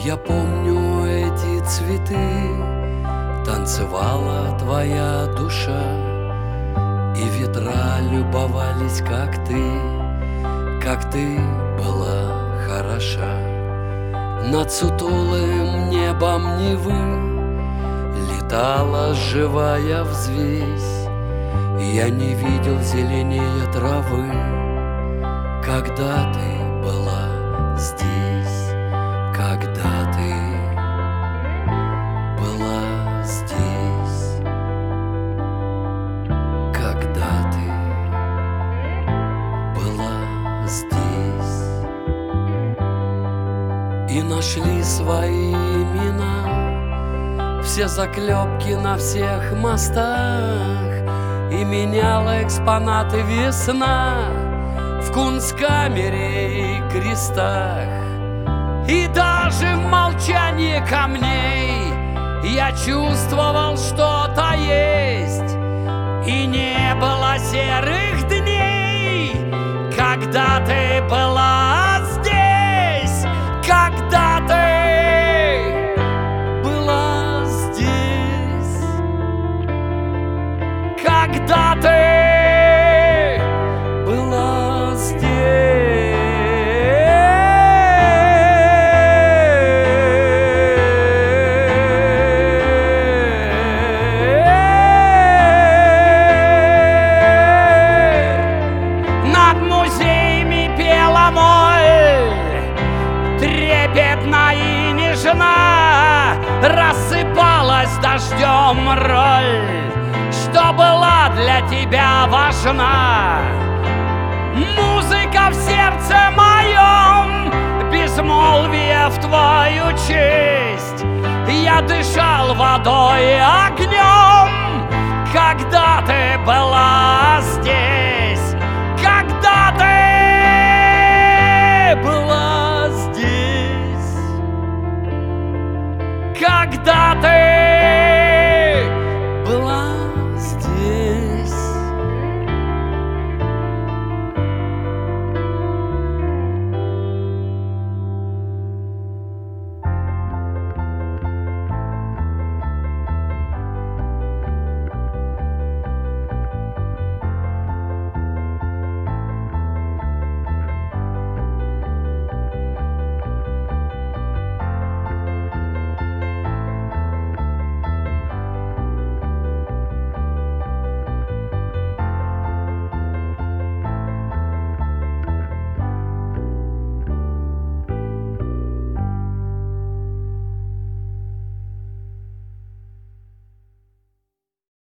Я помню эти цветы, танцевала твоя душа, и ветра любовались, как ты была хороша. Над сутулым небом Невы летала живая взвесь, я не видел зеленее травы, когда ты была здесь, когда ты была здесь, когда ты была здесь. И нашли свои имена все заклепки на всех мостах, и меняла экспонаты весна в кунсткамере и крестах. И даже в молчании камней я чувствовал, что-то есть, и не было серых дней, когда ты была здесь, когда ты была здесь, когда ты была здесь. Над музеями пела моль, трепетна и нежна, рассыпалась дождем роль, что была для тебя важна. Музыка в сердце моем, безмолвие в твою честь. Я дышал водой и огнем, когда ты была здесь, когда ты была здесь, когда ты